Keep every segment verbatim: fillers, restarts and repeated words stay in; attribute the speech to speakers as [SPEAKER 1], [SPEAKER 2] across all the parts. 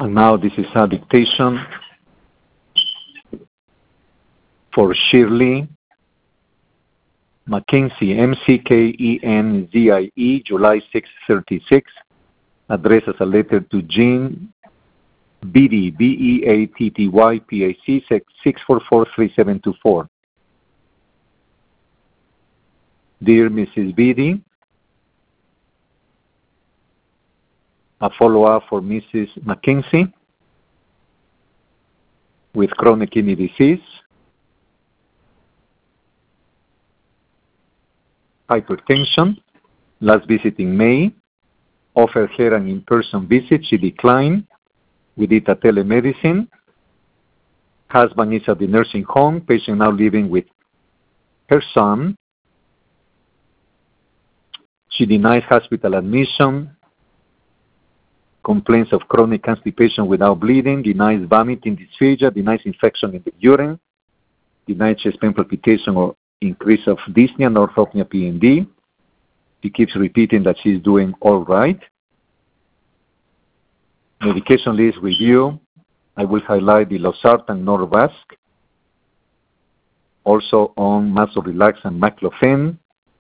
[SPEAKER 1] And now this is a dictation for Shirley McKenzie, M C K E N Z I E, July sixth, thirty-six, addressed as a letter to Jean Beatty, B E A T T Y, P A C, six four four, three seven two four. Dear Missus Beatty, a follow-up for Missus McKenzie with chronic kidney disease, hypertension, last visit in May, offered her an in-person visit, she declined. We did a telemedicine. Husband is at the nursing home, patient now living with her son. She denies hospital admission, complains of chronic constipation without bleeding, denies vomiting, dysphagia, denies infection in the urine, denies chest pain palpitation or increase of dyspnea, orthopnea, P N D. She keeps repeating that she's doing all right. Medication list review. I will highlight the losartan Norvasc, also on Masorelax and Maclofen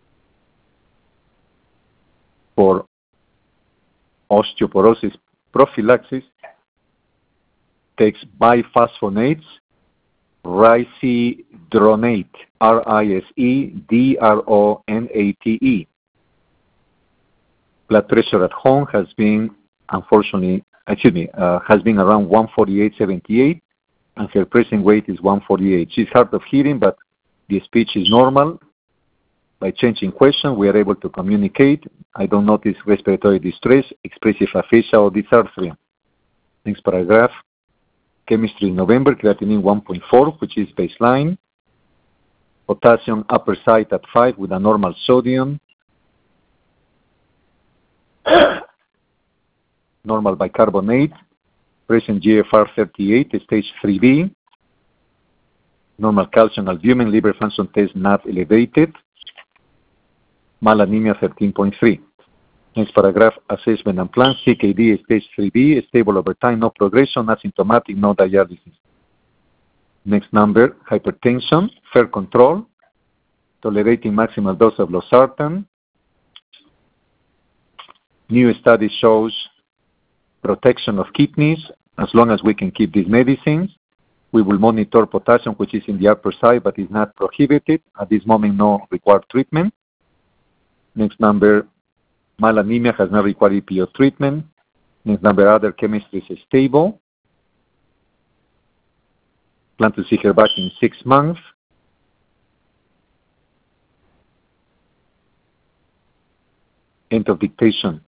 [SPEAKER 1] for osteoporosis prophylaxis. Takes bisphosphonates, risedronate, R I S E D R O N A T E. Blood pressure at home has been, unfortunately, excuse me, uh, has been around one forty-eight seventy-eight, and her present weight is one forty-eight. She's hard of hearing, but the speech is normal. By changing question, we are able to communicate. I don't notice respiratory distress, expressive aphasia, or dysarthria. Next paragraph. Chemistry in November, creatinine one point four, which is baseline. Potassium upper side at five with a normal sodium. Normal bicarbonate. Present G F R thirty-eight, stage three B. Normal calcium albumin, liver function test not elevated. Malanemia thirteen point three. Next paragraph, assessment and plan. C K D stage three B, stable over time, no progression, asymptomatic, no dialysis. Next number, hypertension, fair control, tolerating maximal dose of losartan. New study shows protection of kidneys as long as we can keep these medicines. We will monitor potassium, which is in the upper side, but is not prohibited. At this moment, no required treatment. Next number, malanemia has not required E P O treatment. Next number, other chemistry is stable. Plan to see her back in six months. End of dictation.